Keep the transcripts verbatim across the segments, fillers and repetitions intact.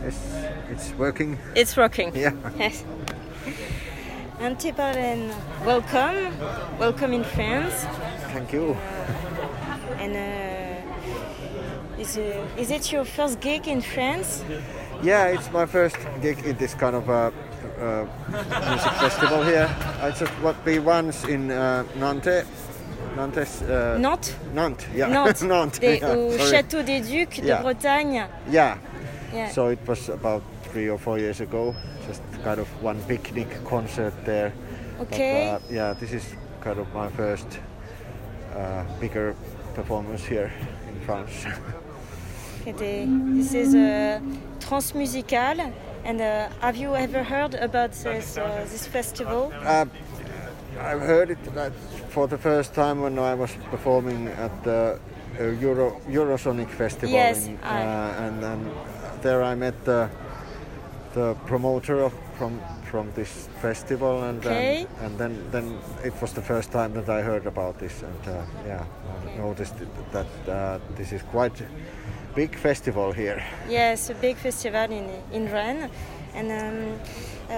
It's, it's working. It's working. Yeah. Yes. Ante Paren, welcome. Welcome in France. Thank you. And uh, is, uh, is it your first gig in France? Yeah, it's my first gig in this kind of uh, uh, music festival here. I just what be once in uh, Nantes. Nantes. Uh, Nantes? Nantes, yeah. Nantes, Nantes. Des, Yeah, au sorry. Château des Ducs de Yeah. Bretagne. Yeah. Yeah. So it was about three or four years ago. Just kind of one picnic concert there. Okay. But, uh, yeah, this is kind of my first uh, bigger performance here in France. Okay, this is uh, Transmusical. And uh, have you ever heard about this, uh, this festival? Uh, I've heard it uh, for the first time when I was performing at the uh, Euro, Eurosonic Festival. Yes, in, uh, I- and, and there I met the, the promoter of, from from this festival, and Okay. and, and then then it was the first time that I heard about this, and uh, yeah, I noticed it, that uh, this is quite a big festival here. Yes, a big festival in in Rennes, and um, uh,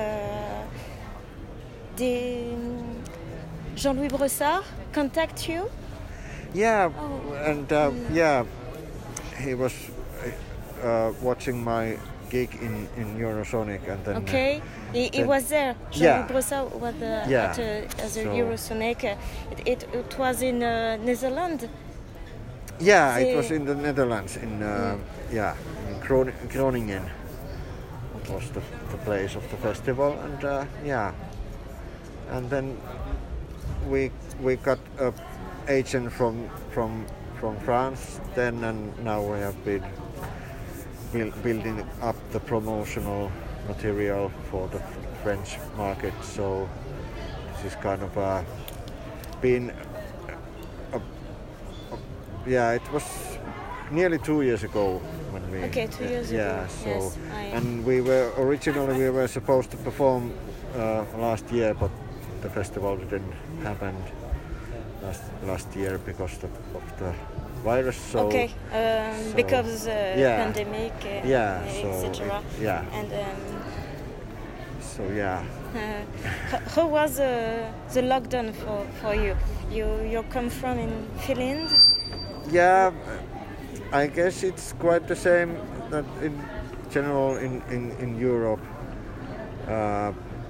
the Jean-Louis Brossard contact you? Yeah, Oh. and uh, yeah, he was uh, watching my gig in, in Eurosonic, and then Okay, he, he then- was there. Jean-Louis Yeah. Brossard was uh, Yeah. at uh, as a So- Eurosonic. Uh, It, it, it was in uh, Netherlands. yeah, the- it was in the Netherlands, in uh, yeah, in Gron- Groningen was the, the place of the festival, and uh, yeah, and then we we got a agent from from from France then, and now we have been build, building up the promotional material for the French market. So this is kind of uh, been a, a, yeah, it was nearly two years ago when we Okay, two years yeah, ago. so Yes, I- and we were originally we were supposed to perform uh, last year, but the festival didn't happen last last year because of, of the virus. So Okay, um, so- because uh, yeah. pandemic, uh, Yeah, et so cetera. it- yeah. And um, so yeah. uh, h- how was uh, the lockdown for, for you? You you come from in Finland. Yeah, I guess it's quite the same that in general in, in, in Europe. Uh,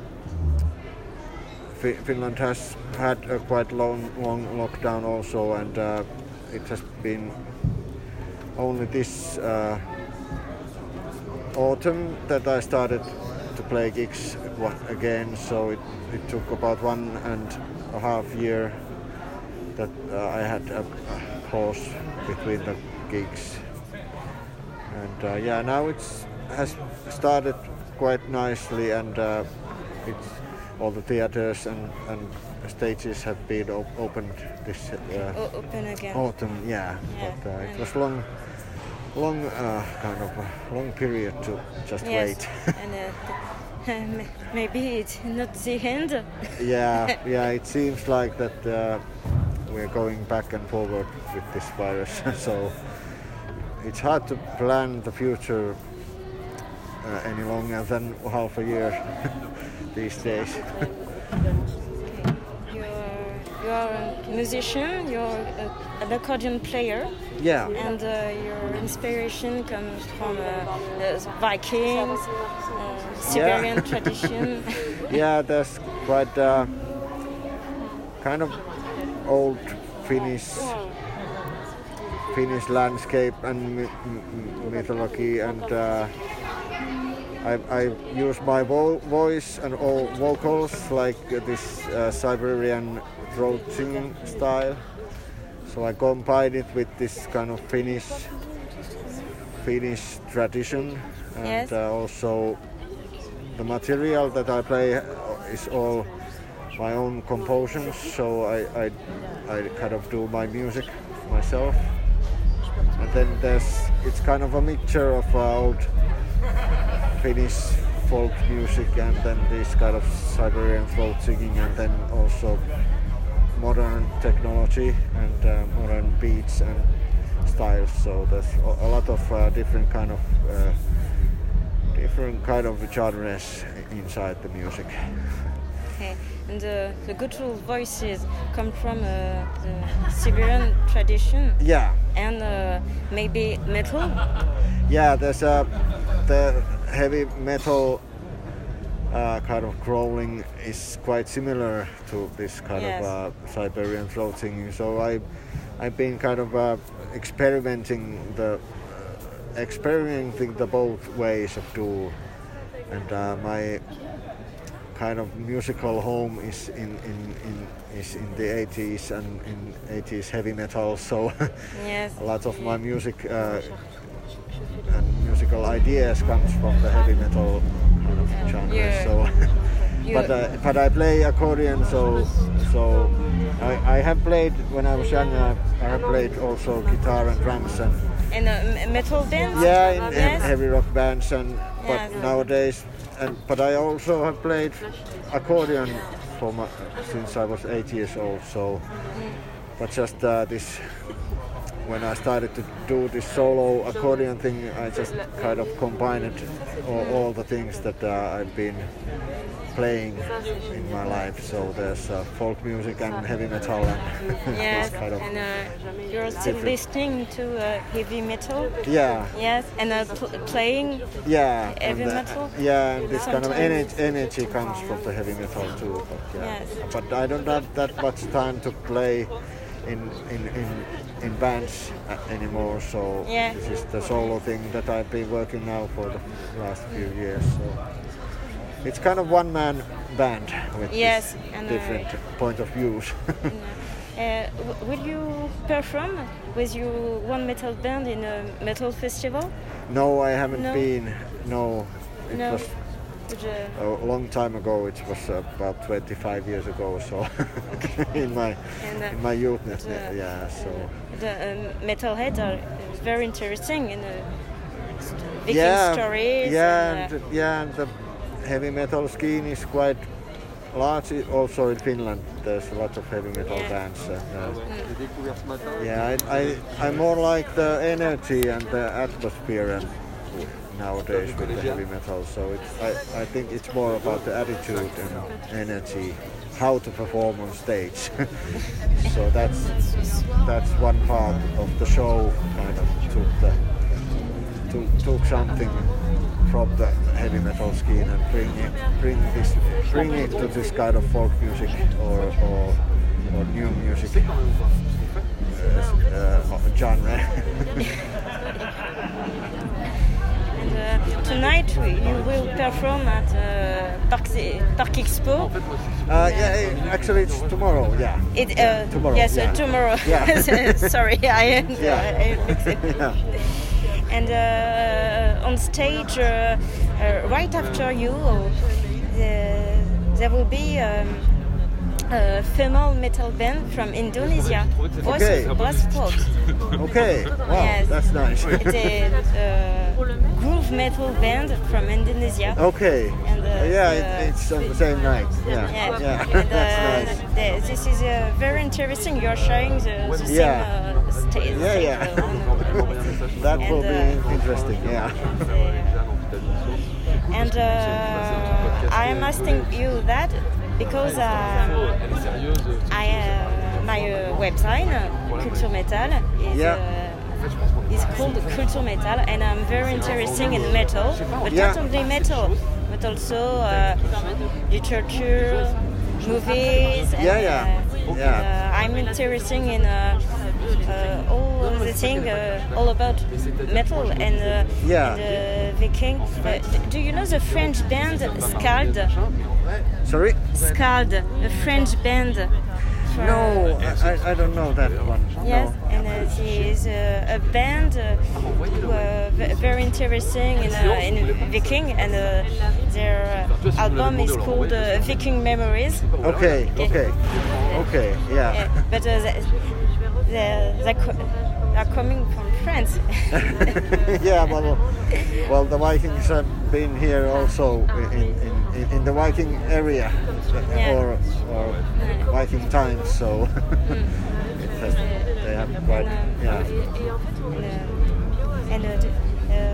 Fi- Finland has had a quite long, long lockdown also, and uh, it has been only this uh, autumn that I started to play gigs wa- again. So it, it took about one and a half year that uh, I had a, a pause between the gigs, and uh, yeah, now it's has started quite nicely, and uh, it's all the theaters and, and stages have been op- opened this uh, O- open again. autumn. Yeah, Yeah, but uh, it and- was long, long uh, kind of a long period to just Yes, wait. and uh, m- maybe it's not the end. yeah, yeah, it seems like that uh, we're going back and forward with this virus, so it's hard to plan the future uh, any longer than half a year these days. You're, you are a musician, you're a, an accordion player, Yeah, and uh, your inspiration comes from uh, the Vikings, uh, Siberian tradition. yeah, there's quite uh, kind of old Finnish Finnish landscape and my- m- mythology, and uh, I, I use my vo- voice and all vocals like this uh, Siberian throat singing style. So I combine it with this kind of Finnish Finnish tradition, and Yes. uh, also the material that I play is all my own compositions. So I, I I kind of do my music myself, and then there's it's kind of a mixture of uh, old Finnish folk music and then this kind of Siberian throat singing, and then also modern technology and uh, modern beats and styles. So there's a, a lot of uh, different kind of uh, different kind of genres inside the music. Okay. And uh, the guttural voices come from uh, the Siberian tradition. Yeah. And uh, maybe metal. Yeah, there's a the heavy metal uh, kind of growling is quite similar to this kind Yes. of uh, Siberian throat singing. So I, I've been kind of uh, experimenting the uh, experimenting the both ways of do, and uh, my kind of musical home is in, in, in is in the eighties and in eighties heavy metal. So Yes. a lot of my music uh, and musical ideas comes from the heavy metal kind of genre. Yeah. So, You- but uh, but I play accordion. So so I, I have played when I was younger. I have played also guitar and drums and And uh, m- metal bands. yeah, in, in Yes. heavy rock bands and but Yes. nowadays and but I also have played accordion for my, since I was eight years old. So but just uh, this. When I started to do this solo accordion thing, I just kind of combined all, all the things that uh, I've been playing in my life. So there's uh, folk music and heavy metal and Yes. this kind of And uh, you're still different- listening to uh, heavy metal. yeah, Yes. And uh, pl- playing. yeah, Heavy and, uh, metal? yeah, and this kind of Sometimes. energy, energy comes from the heavy metal too. But, yeah. Yes. But I don't have that much time to play in in in, in bands uh, anymore. So Yeah. this is the solo thing that I've been working now for the last few years. So it's kind of one man band with Yes, this and, uh, different point of views. Uh, w- will you perform with your one metal band in a metal festival? No, I haven't No. been. No, it No. was Would you- a long time ago. It was about twenty-five years ago. So in my And, uh, in my youth, the- yeah. So The um, metalheads are very interesting in uh, st- Viking yeah, stories. yeah, and, and, uh, yeah, and the heavy metal scene is quite large. i- Also in Finland, there's a lot of heavy metal Yeah. bands. And, uh, yeah, I, I I more like the energy and the atmosphere and nowadays with the heavy metal. So it's I, I think it's more about the attitude and energy, how to perform on stage. So that's that's one part of the show. Kind of took the took, took something from the heavy metal scene and bring it bring this bring it to this kind of folk music or or, or new music uh, uh, genre. and uh, tonight we, you will perform at uh, Parc, Parc Expo. Uh, yeah, actually it's tomorrow. Yeah. It, uh, tomorrow, Yes, yeah. uh, tomorrow. Yeah. Sorry, I, Yeah. I mixed it. Yeah. And uh, on stage, uh, uh, right after you, uh, there will be um, a female metal band from Indonesia, Brass, Okay. Brass Folk. Okay. Wow, Yes. that's nice. It's a uh, groove metal band from Indonesia. Okay. And, uh, yeah, the- it, it's on the same night. Yeah. Yeah, Yeah. And, uh, That's nice. the- this is uh, very interesting. You're sharing the, the same Yeah. uh, stage. Yeah, yeah. That will be And, uh, interesting. Yeah. And uh, I am asking you that because uh, I uh, my uh, website uh, Culture Metal is Yeah. uh, is called Culture Metal, and I'm very interested in metal, but Yeah. not only metal, but also uh, literature, movies. And, Yeah, yeah. Uh, Yeah. uh, I'm interested in uh, uh, all the thing uh, all about metal and uh, Yeah. and, uh, Viking. Uh, d- do you know the French band Scald? Sorry. Scald, a French band. from- No, I, I- I don't know that one. Yes, No. and uh, she is uh, a band uh, who uh, v- very interesting in, uh, in Viking, and uh, their uh, album is called uh, Viking Memories. Okay. Okay. Okay. Yeah. Yeah, but uh, they, they, they co- are coming from France. Yeah, well, well, the Vikings have been here also in, in, in, in the Viking area Yeah. or, or Viking times, so it has, they have quite, yeah. and uh, d- uh, what,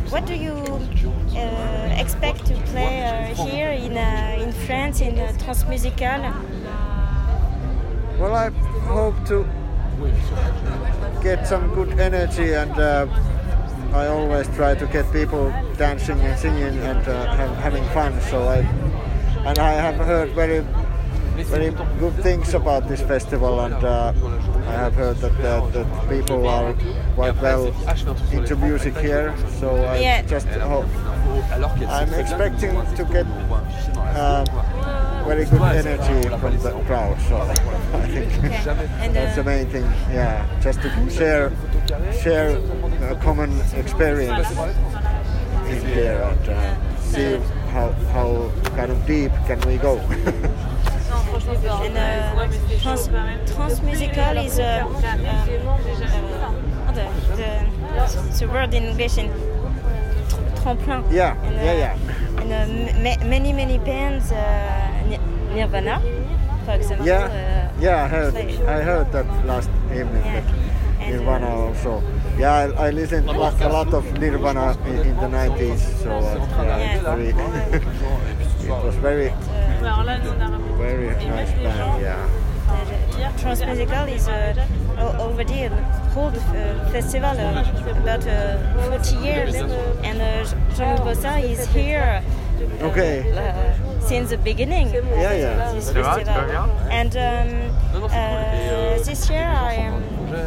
what do you uh, expect to play uh, here in uh, in France in uh, Transmusicale? Well, I hope to get some good energy, and uh, I always try to get people dancing and singing and uh, have, having fun. So I and I have heard very very good things about this festival, and uh, I have heard that, uh, that people are quite well into music here. So I Yeah. just hope I'm expecting to get uh, very good energy from the crowd. So I think And, that's the uh, main thing. Yeah, just to share share a common experience in here and uh, see how how kind of deep can we go. And uh, trans, Transmusicale is uh, um, uh, the, the, the word in English in tremplin. Yeah, and, uh, yeah, yeah. And uh, ma- many many bands, uh, Ni- Nirvana, for example. Yeah, uh, yeah, I heard play. I heard that last evening. Yeah. That And, Nirvana uh, also. Yeah, I, I listened to a lot of Nirvana in, in the nineties. So uh, yeah, it's Yeah. very it was very very nice band. Yeah. The Transmusicale is uh, al- already an old uh, festival, uh, about uh, forty years, and uh, Jean-Louis Bossard is here uh, Okay. uh, since the beginning. Yeah, yeah. This festival. And um, uh, this year, I um,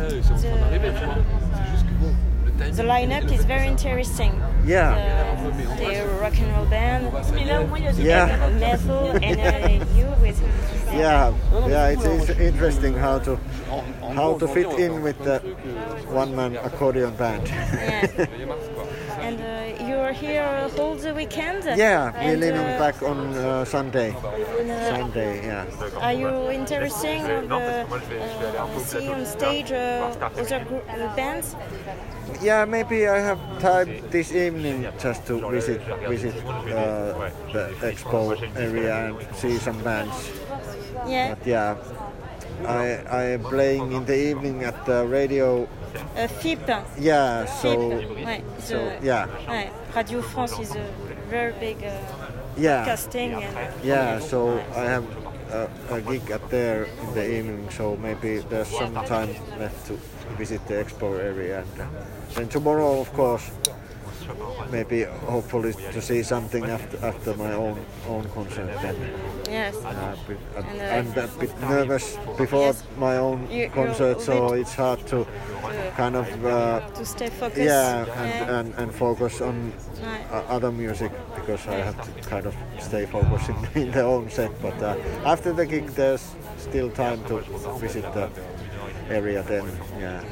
the, the lineup is very interesting. Yeah. The, the rock and roll band, Yeah. and metal, and uh, you with. Yeah, yeah, it's, it's interesting how to how to fit in with the one-man accordion band. Yeah. And uh, you're here all the weekend? Yeah, we're And, leaving uh, back on uh, Sunday. and, uh, Sunday, yeah. Are you interested in uh, uh, see on stage uh, other group, uh, bands? Yeah, maybe I have time this evening just to visit visit uh, the expo area and see some bands. Yeah. But yeah, I I am playing in the evening at the radio. Uh, F I P. Yeah, F I so P. Ouais, so the- yeah, ouais, Radio France is a very big uh, yeah, casting. And, yeah. So I have a, a gig at there in the evening. So maybe there's some time left to visit the expo area, and uh, then tomorrow, of course, maybe hopefully to see something after after my own own concert. Then yes. uh, bit, uh, And, uh, I'm a bit nervous before Yes. my own You- you're concert, a so bit- it's hard to kind of uh, To stay focused. yeah and, Yeah. and, and focus on Right. uh, other music because I have to kind of stay focused in, in the own set. But uh, after the gig, there's still time to visit the area. Then yeah,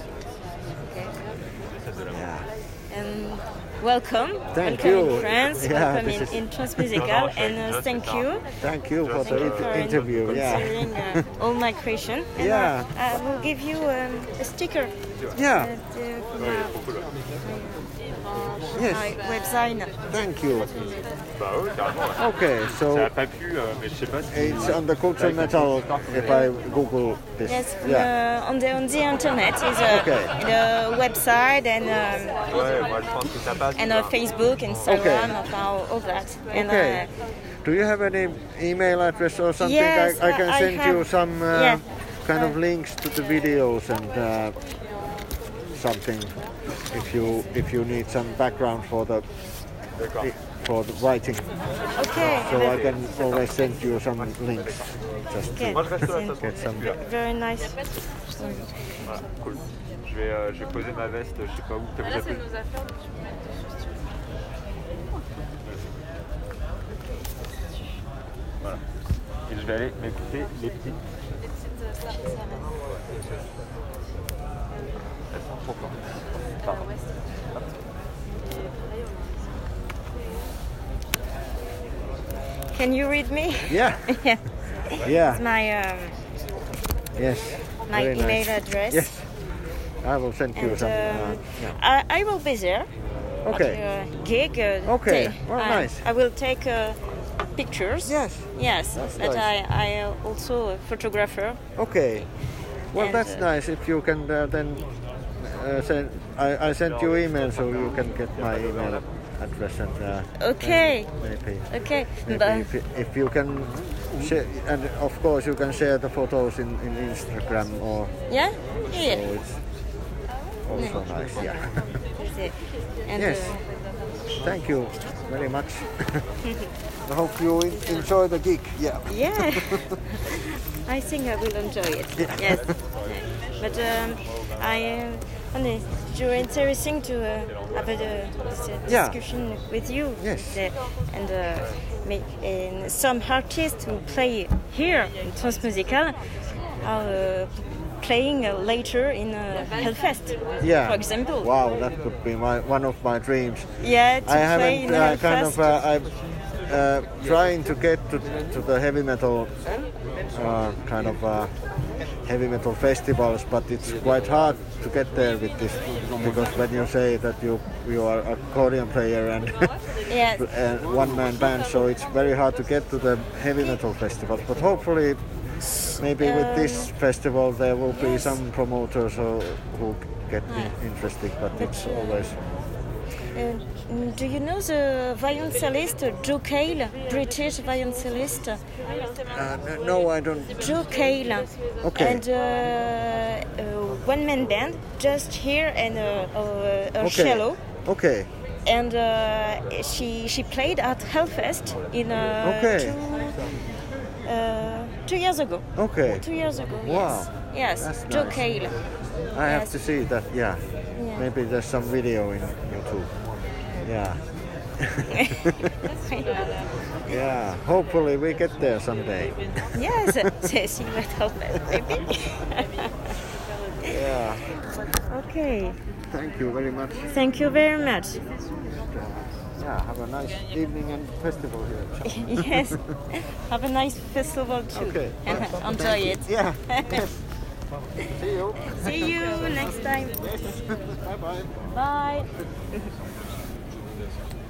yeah. And welcome. Thank welcome you. in France. Yeah, welcome this in, is- in Transmusicale. And uh, thank you. Thank you for Thank the you inter- for interview. Yeah, considering uh, all my creation. And, Yeah. Uh, I will give you um, a sticker. yeah. Uh, the- from my, Yes. my website. Thank you. Bah oui, carrément. Ouais. Okay, Ça so n'a pas plu, euh, mais je sais pas si... it's on the Culture Metal. If I Google this, Yes, yeah. uh, on the on the internet is a Okay. the website and um, Ouais, moi je pense que ça passe. and uh, Facebook, Instagram, Okay. enfin, all, all that. And, Okay. uh, Do you have any email address or something? Yes, I, I can I send you have- some uh, yeah. kind of Uh, links to the videos and uh, something if you if you need some background for the D'accord. for the writing. okay. So I can always send you some links just Okay. Moi je reste là, de to toute get façon. some. Very nice. Voilà, cool. Je vais, euh, je vais poser ma veste, je sais pas où. T'as déjà posé? Voilà. Et je vais aller m'écouter les petites. Elles sont trop fortes. Pardon. Can you read me? Yeah, Yeah. yeah, My um, yes. my Very email nice. address. Yes, I will send you And some. um, uh, yeah. I, I will be there. Okay. At the gig. Uh, Okay. ta- Well, uh, nice. I will take uh, pictures. Yes. Yes, That's but nice. I I uh, also a photographer. Okay. Well, And, that's uh, nice if you can uh, then uh, send, I, I sent you email so you can get my email address and uh, Okay. maybe, Okay. maybe But- if, if you can share, and of course you can share the photos in, in Instagram or Yeah? so Yeah. it's also nice. Yeah. That's it. And, Yes. uh, Thank you very much. I hope you en- enjoy the gig. Yeah. yeah. I think I will enjoy it. Yeah. Yes. But um, I uh, and it's very interesting to uh, have a uh, this, uh, Yeah. discussion with you. Yes. Uh, and uh, make, and some artists who play here in Transmusical are uh, playing uh, later in uh, Hellfest. Yeah. For example. Wow, that could be my one of my dreams. Yeah, to I play haven't in uh, kind Hellfest. of uh, I'm uh, trying to get to, to the heavy metal uh, kind of uh, heavy metal festivals, but it's quite hard to get there with this because when you say that you you are a accordion player and Yes. and one man band, so it's very hard to get to the heavy metal festivals. But hopefully, maybe with this festival there will be yes. some promoters who, who get in- interested, but it's always. Uh, do you know the violoncellist Joe Cale, British violoncellist? Uh, n- no, I don't. Joe Cale. Okay. And uh, uh, one man band, just here and uh, uh, a Okay. cello. Okay. And uh, she she played at Hellfest in uh, Okay. two, uh, two years ago. Okay. Two years ago. Wow. Yes. Yes. That's Joe nice. Cale. I have Yes. to see that. Yeah. Yeah. Maybe there's some video in YouTube. Yeah. Yeah. Hopefully we get there someday. Yes. See you at Hellfest, maybe. Yeah. Okay. Thank you very much. Thank you very much. Yeah. Have a nice evening and festival here. Yes. Have a nice festival too. Okay. And enjoy it. Yeah. Yes. See you. See you next time. Bye bye. Bye.